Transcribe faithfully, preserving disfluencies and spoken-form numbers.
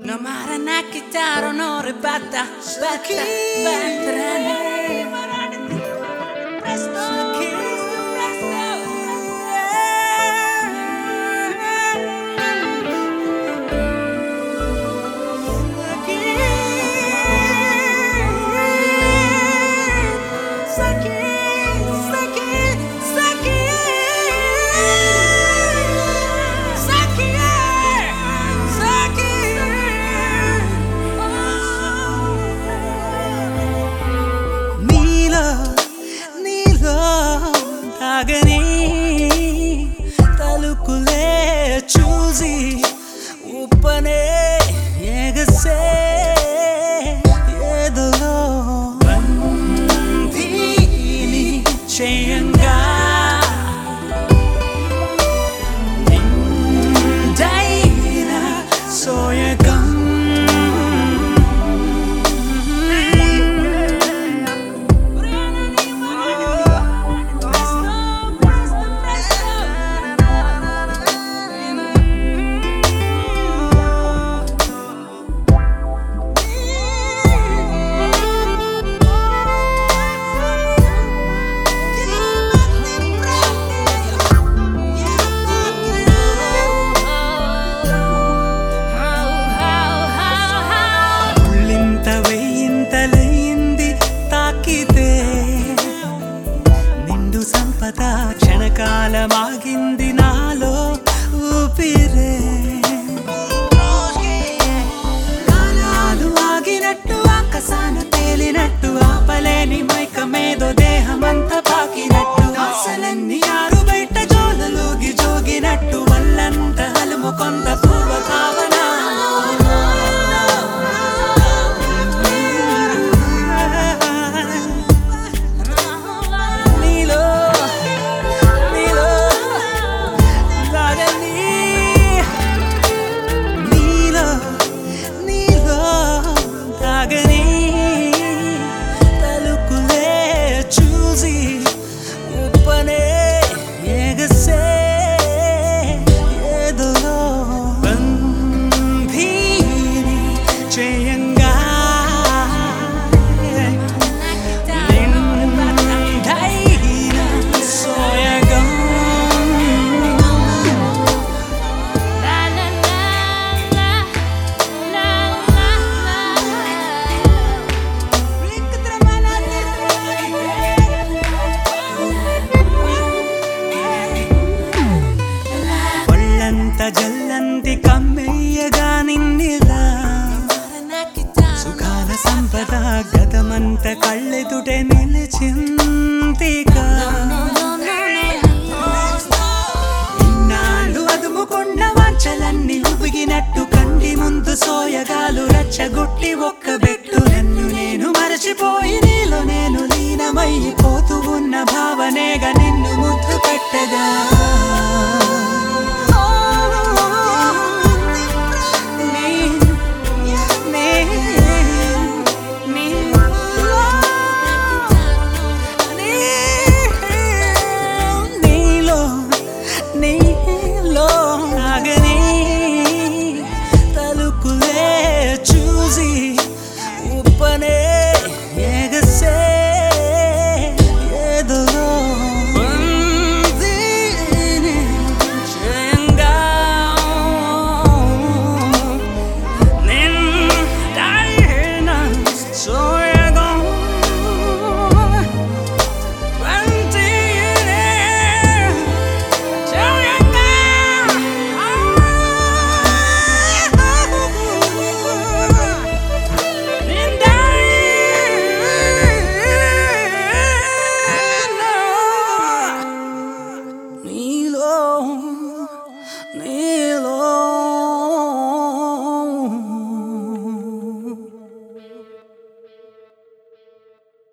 No marana chitarra non ribatta, batta, batterane. Presto, తలుకులే చూసి ఉప్పనే ఎగసే ఏదోలో బంధీని చేయంగా నిండైన సోయగం క్షణకాలమాగింది నాలో ఊపిరే కాలాలు ఆగినట్టు ఆకాశాన తేలినట్టు ఆపలేని మైకమేదో దేహమంతా పాకినట్టు ఆశలన్నీ ఆరు బయట జోలలోగి జోగినట్టు వల్లంత అలుము కొంద పూర్వభావన జల్లంతి కమ్మయ్యగా నిన్నిలా సుఖాల సంపద గతమంత కళ్ళెదుటే నిలిచిందిగా ఇన్నాళ్ళు అదుముకున్న వాంఛలన్నీ ఉబిగినట్టు కంటి ముందు సోయగాలు రచ్చగొట్టి ఒక్క బెట్టు నన్ను నేను మరచిపోయి నీలో నేను లీనమైపోతూ ఉన్న భావనేగా నిన్ను ముద్దు పెట్టగా నీలో నీ